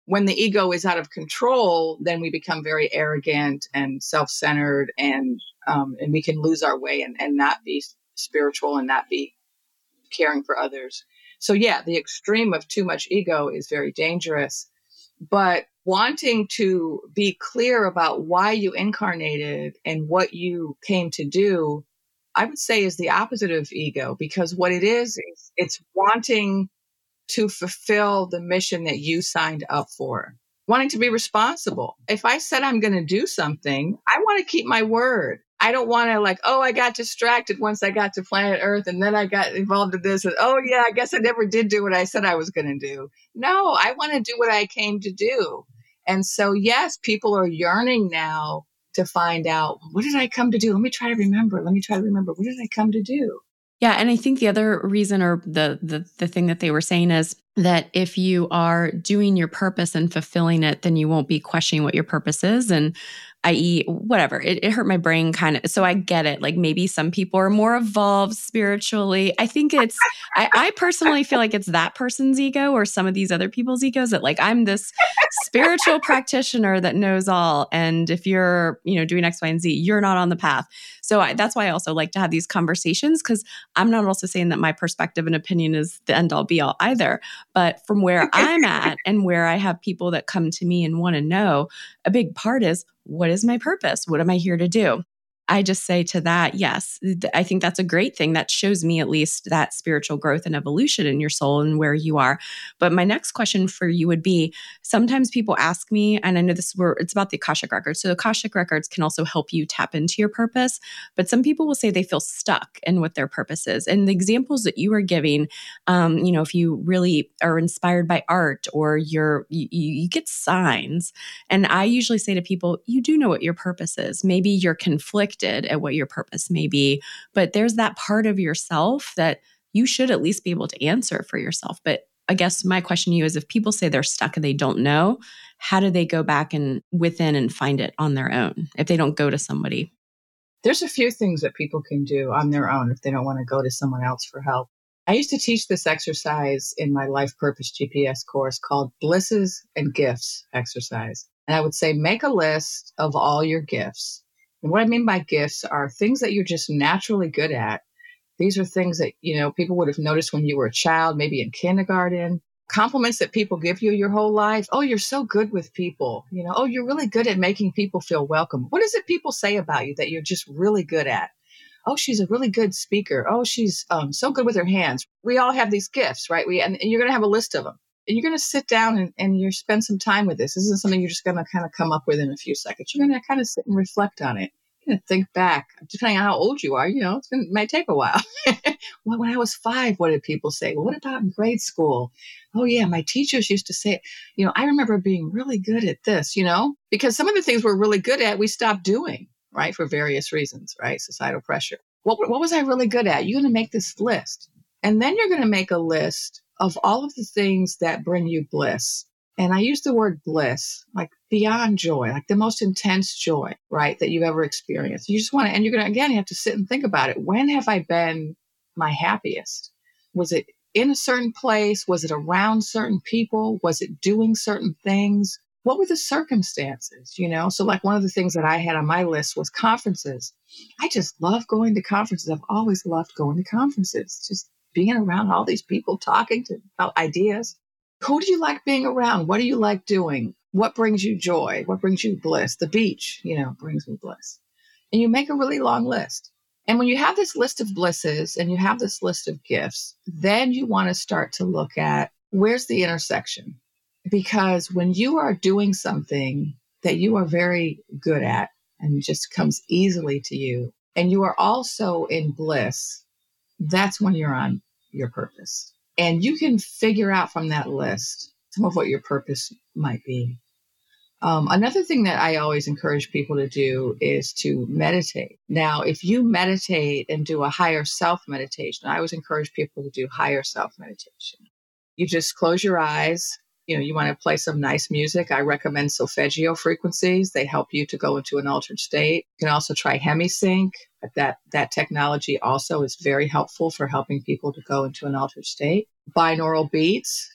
when the ego is out of control, then we become very arrogant and self-centered, and um, and we can lose our way and, and not be spiritual and not be caring for others. So yeah, the extreme of too much ego is very dangerous. But wanting to be clear about why you incarnated and what you came to do, I would say is the opposite of ego, because what it is, is it's wanting to fulfill the mission that you signed up for, wanting to be responsible. If I said I'm going to do something, I want to keep my word. I don't want to like, oh, I got distracted once I got to planet Earth and then I got involved in this. And, oh, yeah, I guess I never did do what I said I was going to do. No, I want to do what I came to do. And so, yes, people are yearning now to find out, what did I come to do? Let me try to remember. Let me try to remember. What did I come to do? Yeah. And I think the other reason or the, the the thing that they were saying is that if you are doing your purpose and fulfilling it, then you won't be questioning what your purpose is. And that is whatever, it, it hurt my brain kind of. So I get it. Like maybe some people are more evolved spiritually. I think it's, I, I personally feel like it's that person's ego or some of these other people's egos that like, I'm this spiritual practitioner that knows all. And if you're, you know, doing X, Y, and Z, you're not on the path. So I, that's why I also like to have these conversations, because I'm not also saying that my perspective and opinion is the end all be all either. But from where I'm at and where I have people that come to me and want to know, a big part is, what is my purpose? What am I here to do? I just say to that, yes, th- I think that's a great thing. That shows me at least that spiritual growth and evolution in your soul and where you are. But my next question for you would be, sometimes people ask me, and I know this where it's about the Akashic Records. So the Akashic Records can also help you tap into your purpose. But some people will say they feel stuck in what their purpose is. And the examples that you were giving, um, you know, if you really are inspired by art or you're, you, you get signs. And I usually say to people, you do know what your purpose is. Maybe you're conflicted at what your purpose may be, but there's that part of yourself that you should at least be able to answer for yourself. But I guess my question to you is, if people say they're stuck and they don't know, how do they go back and within and find it on their own if they don't go to somebody? There's a few things that people can do on their own if they don't want to go to someone else for help. I used to teach this exercise in my Life Purpose G P S course called Blisses and Gifts exercise. And I would say, make a list of all your gifts. And what I mean by gifts are things that you're just naturally good at. These are things that, you know, people would have noticed when you were a child, maybe in kindergarten. Compliments that people give you your whole life. Oh, you're so good with people. You know, oh, you're really good at making people feel welcome. What is it people say about you that you're just really good at? Oh, she's a really good speaker. Oh, she's um, so good with her hands. We all have these gifts, right? We and, and you're going to have a list of them. And you're going to sit down and, and you spend some time with this. This isn't something you're just going to kind of come up with in a few seconds. You're going to kind of sit and reflect on it. You're going to think back, depending on how old you are. You know, it's been, it might take a while. Well, when I was five, what did people say? Well, what about in grade school? Oh, yeah, my teachers used to say, you know, I remember being really good at this, you know, because some of the things we're really good at, we stopped doing, right, for various reasons, right? Societal pressure. What, what was I really good at? You're going to make this list. And then you're going to make a list of all of the things that bring you bliss. And I use the word bliss, like beyond joy, like the most intense joy, right, that you've ever experienced. You just want to, and you're going to, again, you have to sit and think about it. When have I been my happiest? Was it in a certain place? Was it around certain people? Was it doing certain things? What were the circumstances, you know? So like one of the things that I had on my list was conferences. I just love going to conferences. I've always loved going to conferences, just being around all these people talking to, about ideas. Who do you like being around? What do you like doing? What brings you joy? What brings you bliss? The beach, you know, brings me bliss. And you make a really long list. And when you have this list of blisses and you have this list of gifts, then you want to start to look at where's the intersection? Because when you are doing something that you are very good at and it just comes easily to you, and you are also in bliss, that's when you're on your purpose. And you can figure out from that list some of what your purpose might be. Um, another thing that I always encourage people to do is to meditate. Now, if you meditate and do a higher self meditation, I always encourage people to do higher self meditation. You just close your eyes. You know, you want to play some nice music. I recommend solfeggio frequencies. They help you to go into an altered state. You can also try HemiSync. That, that technology also is very helpful for helping people to go into an altered state. Binaural beats.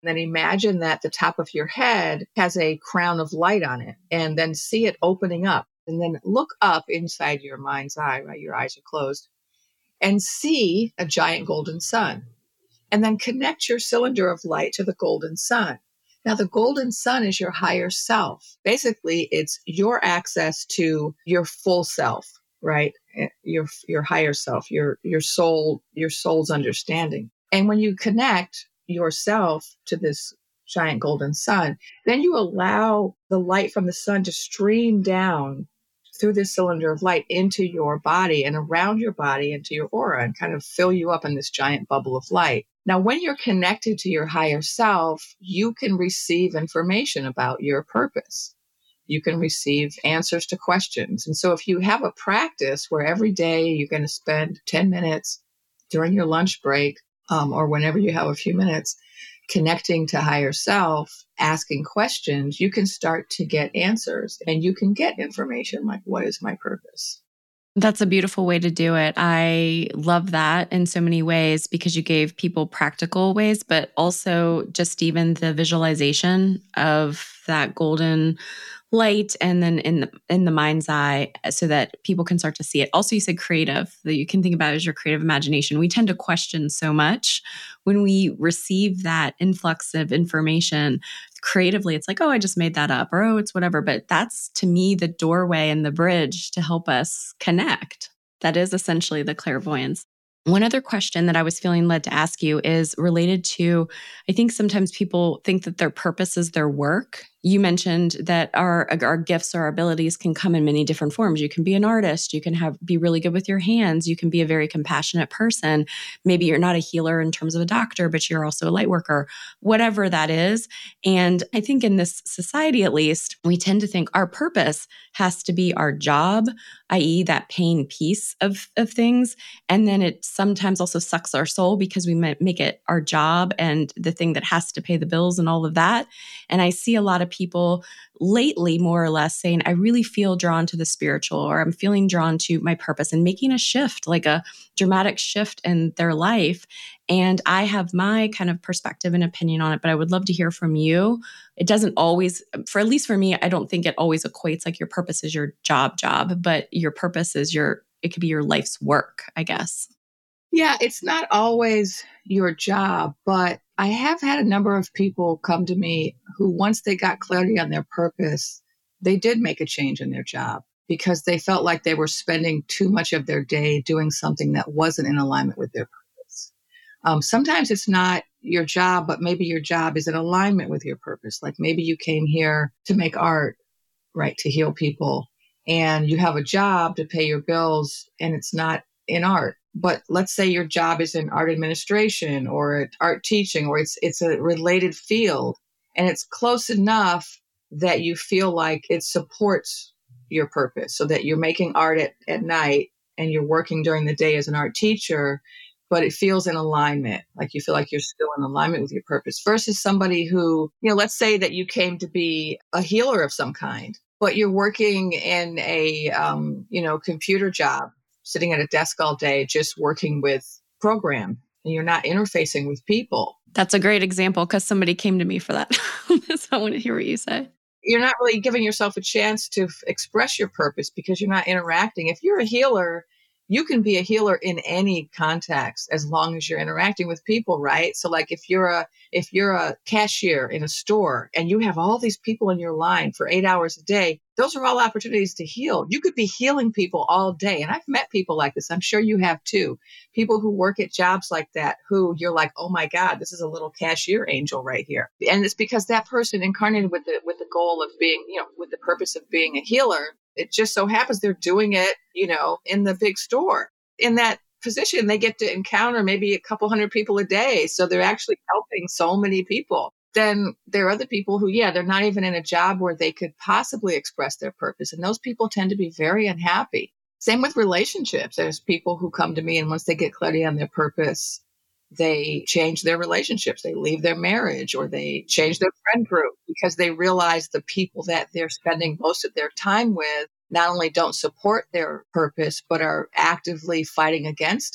Then imagine that the top of your head has a crown of light on it, and then see it opening up. And then look up inside your mind's eye, right? Your eyes are closed, and see a giant golden sun. And then connect your cylinder of light to the golden sun. Now, the golden sun is your higher self. Basically, it's your access to your full self, right? Your your higher self, your your soul, your soul's understanding. And when you connect yourself to this giant golden sun, then you allow the light from the sun to stream down through this cylinder of light into your body and around your body into your aura and kind of fill you up in this giant bubble of light. Now, when you're connected to your higher self, you can receive information about your purpose. You can receive answers to questions. And so if you have a practice where every day you're going to spend ten minutes during your lunch break, um, or whenever you have a few minutes, connecting to higher self, asking questions, you can start to get answers and you can get information like, what is my purpose? That's a beautiful way to do it. I love that in so many ways because you gave people practical ways, but also just even the visualization of that golden light and then in the, in the mind's eye so that people can start to see it. Also, you said creative, that you can think about it as your creative imagination. We tend to question so much when we receive that influx of information creatively. It's like, oh, I just made that up, or oh, it's whatever. But that's, to me, the doorway and the bridge to help us connect. That is essentially the clairvoyance. One other question that I was feeling led to ask you is related to, I think sometimes people think that their purpose is their work. You mentioned that our our gifts or our abilities can come in many different forms. You can be an artist. You can have be really good with your hands. You can be a very compassionate person. Maybe you're not a healer in terms of a doctor, but you're also a light worker, whatever that is. And I think in this society, at least, we tend to think our purpose has to be our job, that is that paying piece of, of things. And then it sometimes also sucks our soul because we make it our job and the thing that has to pay the bills and all of that. And I see a lot of people lately, more or less, saying, I really feel drawn to the spiritual, or I'm feeling drawn to my purpose, and making a shift, like a dramatic shift in their life. And I have my kind of perspective and opinion on it, but I would love to hear from you. It doesn't always, for at least for me, I don't think it always equates like your purpose is your job job, but your purpose is your, it could be your life's work, I guess. Yeah, it's not always your job, but I have had a number of people come to me who, once they got clarity on their purpose, they did make a change in their job because they felt like they were spending too much of their day doing something that wasn't in alignment with their purpose. Um, sometimes it's not your job, but maybe your job is in alignment with your purpose. Like maybe you came here to make art, right, to heal people, and you have a job to pay your bills, and it's not in art. But let's say your job is in art administration or art teaching, or it's it's a related field, and it's close enough that you feel like it supports your purpose, so that you're making art at, at night and you're working during the day as an art teacher, but it feels in alignment, like you feel like you're still in alignment with your purpose, versus somebody who, you know, let's say that you came to be a healer of some kind, but you're working in a, um, you know, computer job, sitting at a desk all day, just working with program, and you're not interfacing with people. That's a great example because somebody came to me for that. So I want to hear what you say. You're not really giving yourself a chance to f- express your purpose because you're not interacting. If you're a healer, you can be a healer in any context as long as you're interacting with people, right? So like if you're a if you're a cashier in a store and you have all these people in your line for eight hours a day, those are all opportunities to heal. You could be healing people all day. And I've met people like this. I'm sure you have too. People who work at jobs like that, who you're like, oh my God, this is a little cashier angel right here. And it's because that person incarnated with the with the goal of being, you know, with the purpose of being a healer. It just so happens they're doing it, you know, in the big store. In that position, they get to encounter maybe a couple hundred people a day. So they're actually helping so many people. Then there are other people who, yeah, they're not even in a job where they could possibly express their purpose. And those people tend to be very unhappy. Same with relationships. There's people who come to me, and once they get clarity on their purpose, they change their relationships. They leave their marriage, or they change their friend group because they realize the people that they're spending most of their time with not only don't support their purpose, but are actively fighting against it.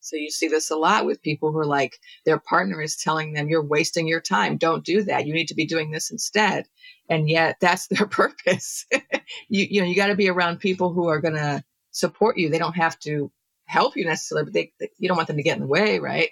So you see this a lot with people who are like, their partner is telling them, you're wasting your time. Don't do that. You need to be doing this instead. And yet that's their purpose. you, you know, you got to be around people who are going to support you. They don't have to help you necessarily, but they, they, you don't want them to get in the way, right?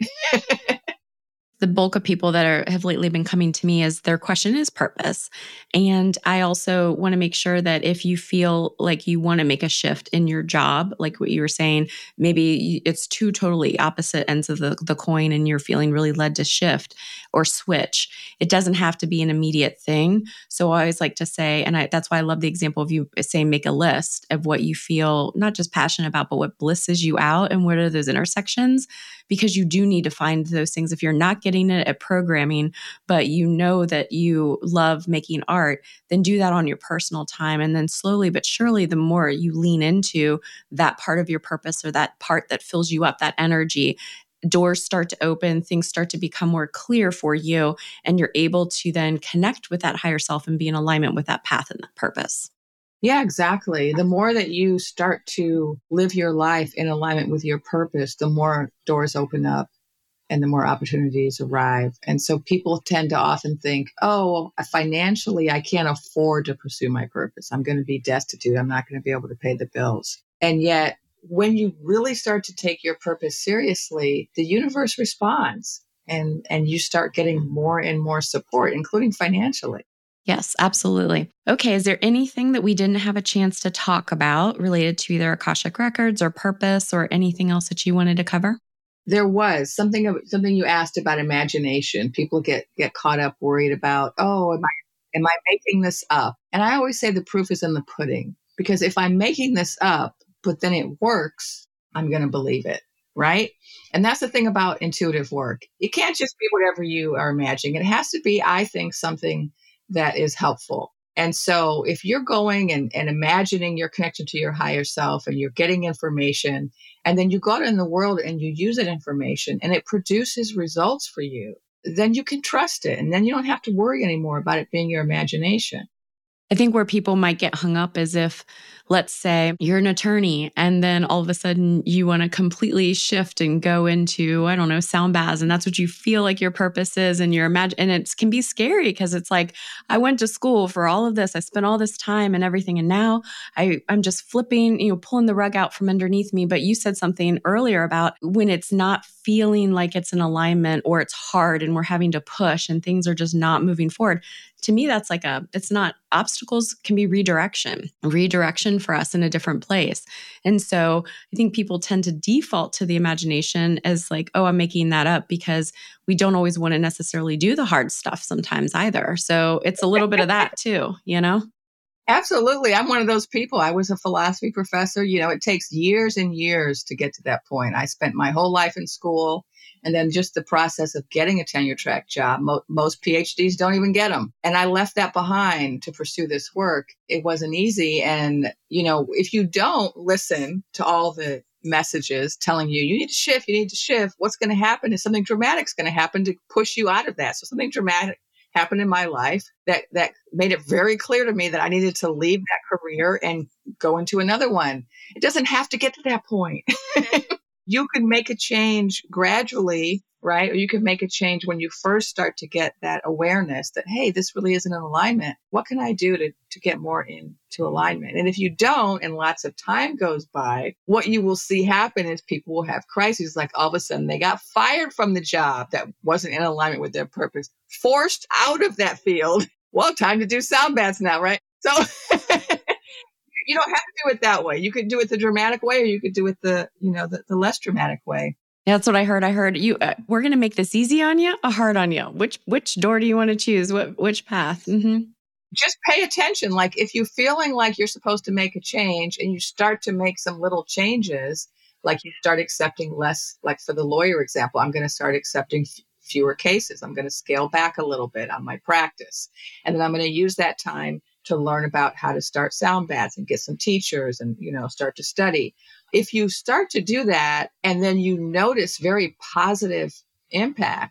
The bulk of people that are have lately been coming to me is their question is purpose. And I also want to make sure that if you feel like you want to make a shift in your job, like what you were saying, maybe it's two totally opposite ends of the, the coin and you're feeling really led to shift or switch. It doesn't have to be an immediate thing. So I always like to say, and I, that's why I love the example of you saying, make a list of what you feel not just passionate about, but what blisses you out and what are those intersections, because you do need to find those things. If you're not getting it at programming, but you know that you love making art, then do that on your personal time. And then slowly but surely, the more you lean into that part of your purpose or that part that fills you up, that energy, doors start to open, things start to become more clear for you, and you're able to then connect with that higher self and be in alignment with that path and that purpose. Yeah, exactly. The more that you start to live your life in alignment with your purpose, the more doors open up and the more opportunities arrive. And so people tend to often think, oh, financially, I can't afford to pursue my purpose. I'm going to be destitute. I'm not going to be able to pay the bills. And yet, when you really start to take your purpose seriously, the universe responds and, and you start getting more and more support, including financially. Yes, absolutely. Okay. Is there anything that we didn't have a chance to talk about related to either Akashic Records or purpose or anything else that you wanted to cover? There was something something you asked about imagination. People get, get caught up worried about, oh, am I, am I making this up? And I always say the proof is in the pudding, because if I'm making this up, but then it works, I'm going to believe it. Right. And that's the thing about intuitive work. It can't just be whatever you are imagining. It has to be, I think, something that is helpful. And so if you're going and, and imagining your connection to your higher self and you're getting information, and then you go out in the world and you use that information and it produces results for you, then you can trust it. And then you don't have to worry anymore about it being your imagination. I think where people might get hung up is if, let's say, you're an attorney and then all of a sudden you want to completely shift and go into, I don't know, sound baths. And that's what you feel like your purpose is. And you're imagine, and it can be scary because it's like, I went to school for all of this. I spent all this time and everything. And now I, I'm just flipping, you know, pulling the rug out from underneath me. But you said something earlier about when it's not feeling like it's in alignment or it's hard and we're having to push and things are just not moving forward. To me, that's like a, it's not, obstacles can be redirection, redirection for us in a different place. And so I think people tend to default to the imagination as like, oh, I'm making that up, because we don't always want to necessarily do the hard stuff sometimes either. So it's a little bit of that too, you know? Absolutely. I'm one of those people. I was a philosophy professor. You know, it takes years and years to get to that point. I spent my whole life in school. And then just the process of getting a tenure track job, mo- most PhDs don't even get them. And I left that behind to pursue this work. It wasn't easy. And, you know, if you don't listen to all the messages telling you, you need to shift, you need to shift, what's going to happen is something dramatic's going to happen to push you out of that. So something dramatic happened in my life that, that made it very clear to me that I needed to leave that career and go into another one. It doesn't have to get to that point. You can make a change gradually, right? Or you can make a change when you first start to get that awareness that, hey, this really isn't in alignment. What can I do to, to get more into alignment? And if you don't, and lots of time goes by, what you will see happen is people will have crises. Like all of a sudden they got fired from the job that wasn't in alignment with their purpose, forced out of that field. Well, time to do sound baths now, right? So you don't have to do it that way. You could do it the dramatic way, or you could do it the, you know, the, the less dramatic way. Yeah, that's what I heard. I heard you, uh, we're going to make this easy on you, or hard on you. Which, which door do you want to choose? What, which path? Mm-hmm. Just pay attention. Like if you're feeling like you're supposed to make a change and you start to make some little changes, like you start accepting less, like for the lawyer example, I'm going to start accepting f- fewer cases. I'm going to scale back a little bit on my practice. And then I'm going to use that time to learn about how to start sound baths and get some teachers and, you know, start to study. If you start to do that and then you notice very positive impacts,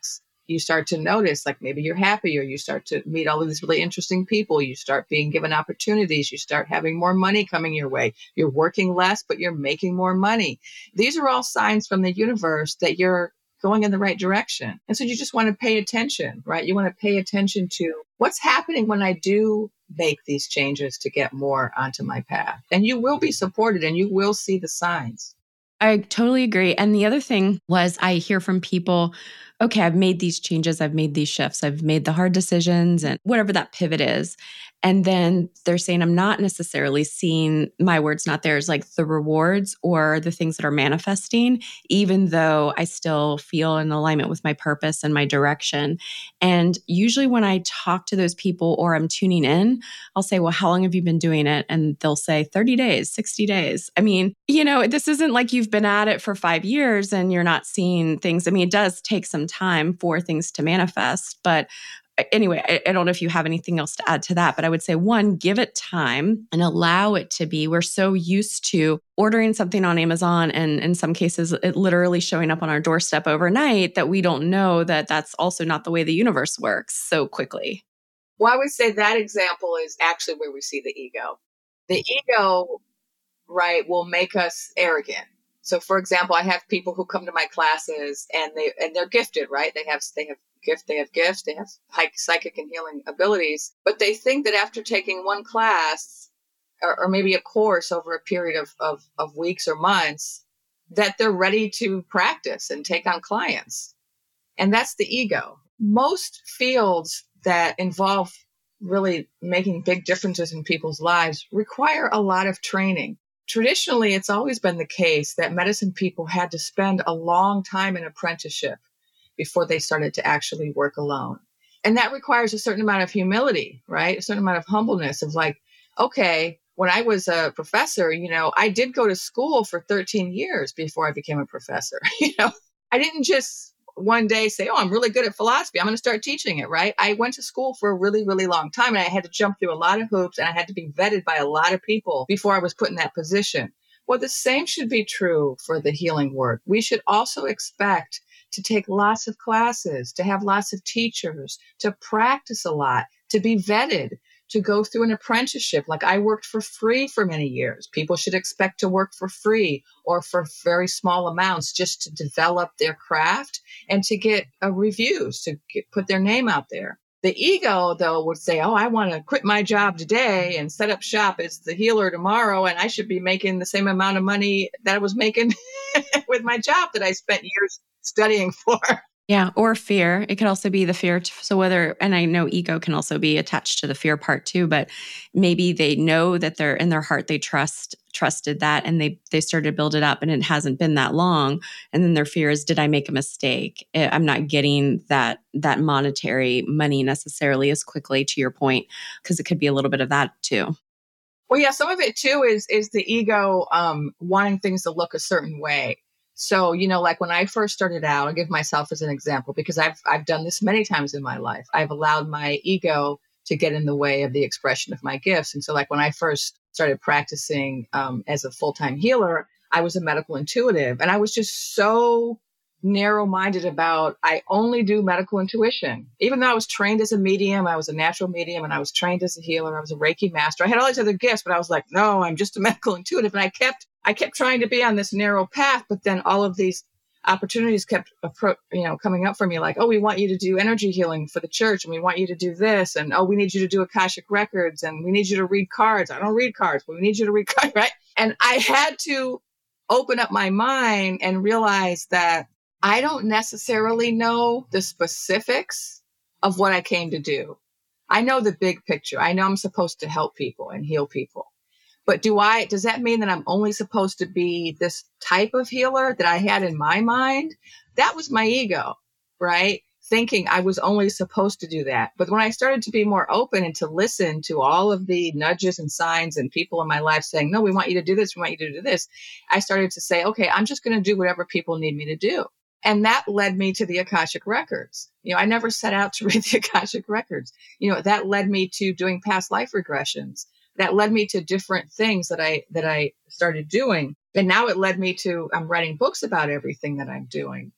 you start to notice, like maybe you're happier. You start to meet all of these really interesting people. You start being given opportunities. You start having more money coming your way. You're working less, but you're making more money. These are all signs from the universe that you're going in the right direction. And so you just want to pay attention, right? You want to pay attention to what's happening when I do make these changes to get more onto my path. And you will be supported and you will see the signs. I totally agree. And the other thing was I hear from people, okay, I've made these changes, I've made these shifts, I've made the hard decisions and whatever that pivot is. And then they're saying, I'm not necessarily seeing, my words, not theirs, like the rewards or the things that are manifesting, even though I still feel in alignment with my purpose and my direction. And usually when I talk to those people or I'm tuning in, I'll say, well, how long have you been doing it? And they'll say thirty days, sixty days. I mean, you know, this isn't like you've been at it for five years and you're not seeing things. I mean, it does take some time for things to manifest, but anyway, I, I don't know if you have anything else to add to that, but I would say one, give it time and allow it to be. We're so used to ordering something on Amazon and in some cases, it literally showing up on our doorstep overnight that we don't know that that's also not the way the universe works so quickly. Well, I would say that example is actually where we see the ego. The ego, right, will make us arrogant. So for example, I have people who come to my classes and they and they're gifted, right? They have they have gift, they have gifts, they have high psychic and healing abilities, but they think that after taking one class or, or maybe a course over a period of, of, of weeks or months, that they're ready to practice and take on clients. And that's the ego. Most fields that involve really making big differences in people's lives require a lot of training. Traditionally, it's always been the case that medicine people had to spend a long time in apprenticeship before they started to actually work alone. And that requires a certain amount of humility, right? A certain amount of humbleness of like, okay, when I was a professor, you know, I did go to school for thirteen years before I became a professor. You know, I didn't just one day say, oh, I'm really good at philosophy, I'm going to start teaching it, right? I went to school for a really, really long time and I had to jump through a lot of hoops and I had to be vetted by a lot of people before I was put in that position. Well, the same should be true for the healing work. We should also expect to take lots of classes, to have lots of teachers, to practice a lot, to be vetted, to go through an apprenticeship. Like I worked for free for many years. People should expect to work for free or for very small amounts just to develop their craft and to get uh, reviews, to get, put their name out there. The ego, though, would say, oh, I want to quit my job today and set up shop as the healer tomorrow, and I should be making the same amount of money that I was making with my job that I spent years studying for. Yeah, or fear. It could also be the fear. T- so whether, and I know ego can also be attached to the fear part too, but maybe they know that they're in their heart, they trust, trusted that and they, they started to build it up and it hasn't been that long. And then their fear is, did I make a mistake? I'm not getting that, that monetary money necessarily as quickly, to your point, because it could be a little bit of that too. Well, yeah, some of it too is, is the ego um, wanting things to look a certain way. So, you know, like when I first started out, I'll give myself as an example because I've I've done this many times in my life. I've allowed my ego to get in the way of the expression of my gifts. And so like when I first started practicing um, as a full-time healer, I was a medical intuitive and I was just so narrow-minded about, I only do medical intuition. Even though I was trained as a medium, I was a natural medium and I was trained as a healer. I was a Reiki master. I had all these other gifts, but I was like, no, I'm just a medical intuitive. And I kept I kept trying to be on this narrow path, but then all of these opportunities kept, you know, coming up for me like, oh, we want you to do energy healing for the church and we want you to do this. And, oh, we need you to do Akashic records and we need you to read cards. I don't read cards, but we need you to read cards, right? And I had to open up my mind and realize that I don't necessarily know the specifics of what I came to do. I know the big picture. I know I'm supposed to help people and heal people. But do I, does that mean that I'm only supposed to be this type of healer that I had in my mind? That was my ego, right? Thinking I was only supposed to do that. But when I started to be more open and to listen to all of the nudges and signs and people in my life saying, no, we want you to do this, we want you to do this, I started to say, okay, I'm just going to do whatever people need me to do. And that led me to the Akashic records. You know, I never set out to read the Akashic records. You know, that led me to doing past life regressions. That led me to different things that I that I started doing. And now it led me to, I'm writing books about everything that I'm doing.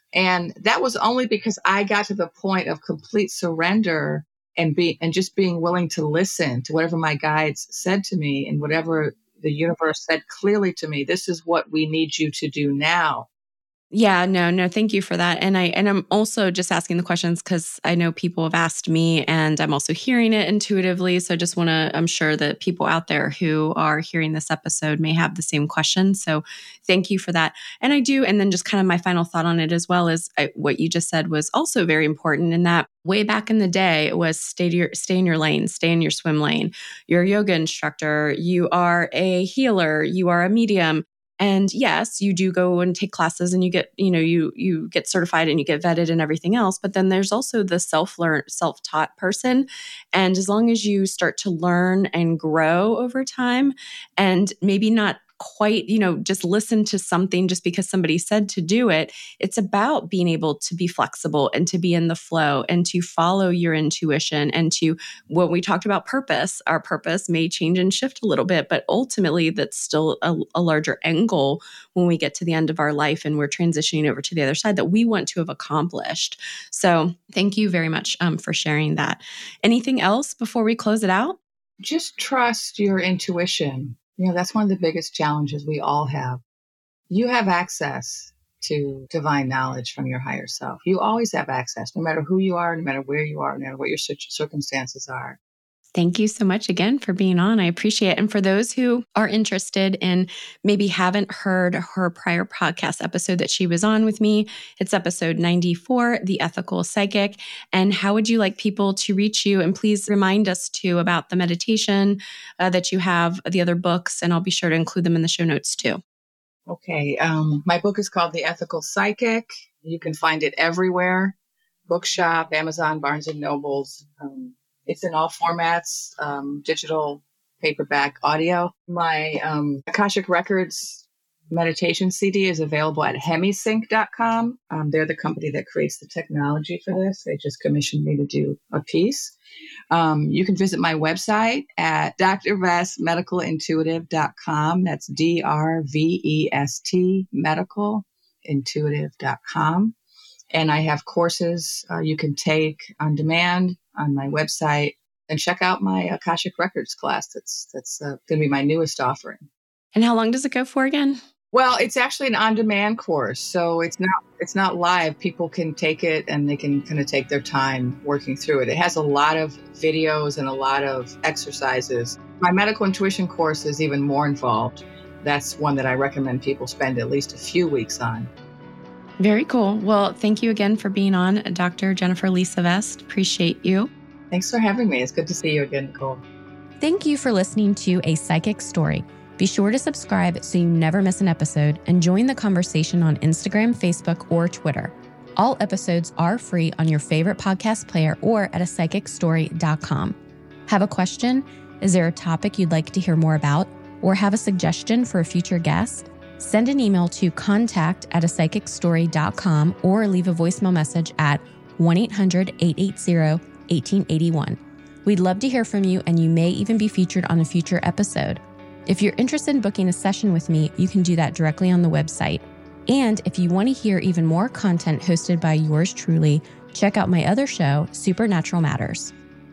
And that was only because I got to the point of complete surrender and be and just being willing to listen to whatever my guides said to me and whatever the universe said clearly to me. This is what we need you to do now. Yeah, no, no, thank you for that. And I and I'm also just asking the questions because I know people have asked me and I'm also hearing it intuitively. So I just want to, I'm sure that people out there who are hearing this episode may have the same questions. So thank you for that. And I do. And then just kind of my final thought on it as well is I, what you just said was also very important in that way back in the day, it was stay, to your, stay in your lane, stay in your swim lane. You're a yoga instructor. You are a healer. You are a medium. And yes, you do go and take classes and you get, you know, you you get certified and you get vetted and everything else. But then there's also the self-learn, self-taught person. And as long as you start to learn and grow over time and maybe not quite, you know, just listen to something just because somebody said to do it. It's about being able to be flexible and to be in the flow and to follow your intuition and to, when we talked about purpose, our purpose may change and shift a little bit, but ultimately that's still a, a larger end goal when we get to the end of our life and we're transitioning over to the other side that we want to have accomplished. So thank you very much um, for sharing that. Anything else before we close it out? Just trust your intuition. You know, that's one of the biggest challenges we all have. You have access to divine knowledge from your higher self. You always have access, no matter who you are, no matter where you are, no matter what your circumstances are. Thank you so much again for being on. I appreciate it. And for those who are interested and maybe haven't heard her prior podcast episode that she was on with me, it's episode ninety-four, The Ethical Psychic. And how would you like people to reach you? And please remind us too about the meditation uh, that you have, the other books, and I'll be sure to include them in the show notes too. Okay. Um, my book is called The Ethical Psychic. You can find it everywhere. Bookshop, Amazon, Barnes and Nobles. Um, It's in all formats, um, digital, paperback, audio. My um, Akashic Records meditation C D is available at hemisync dot com. Um, they're the company that creates the technology for this. They just commissioned me to do a piece. Um, you can visit my website at d r vest medical intuitive dot com. That's D R V E S T medical intuitive dot com. And I have courses uh, you can take on demand on my website, and check out my Akashic Records class. That's that's uh, going to be my newest offering. And how long does it go for again? Well, it's actually an on-demand course, so it's not it's not live. People can take it and they can kind of take their time working through it. It has a lot of videos and a lot of exercises. My medical intuition course is even more involved. That's one that I recommend people spend at least a few weeks on. Very cool. Well, thank you again for being on, Doctor Jennifer Lisa Vest. Appreciate you. Thanks for having me. It's good to see you again, Nicole. Thank you for listening to A Psychic Story. Be sure to subscribe so you never miss an episode and join the conversation on Instagram, Facebook, or Twitter. All episodes are free on your favorite podcast player or at a psychic story dot com. Have a question? Is there a topic you'd like to hear more about? Or have a suggestion for a future guest? Send an email to contact at a psychic story dot com or leave a voicemail message at one eight hundred eight eight zero one eight eight one. We'd love to hear from you, and you may even be featured on a future episode. If you're interested in booking a session with me, you can do that directly on the website. And if you want to hear even more content hosted by yours truly, check out my other show, Supernatural Matters.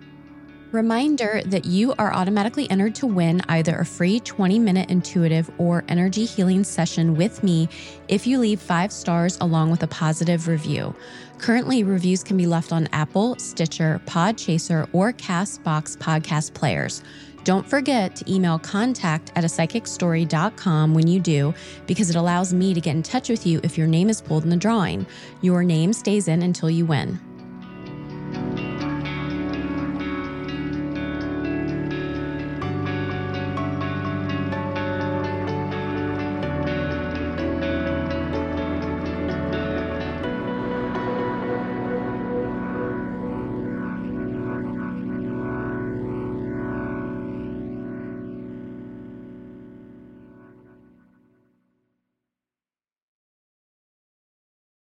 Reminder that you are automatically entered to win either a free twenty-minute intuitive or energy healing session with me if you leave five stars along with a positive review. Currently, reviews can be left on Apple, Stitcher, Podchaser, or CastBox podcast players. Don't forget to email contact at a psychic story dot com when you do, because it allows me to get in touch with you if your name is pulled in the drawing. Your name stays in until you win.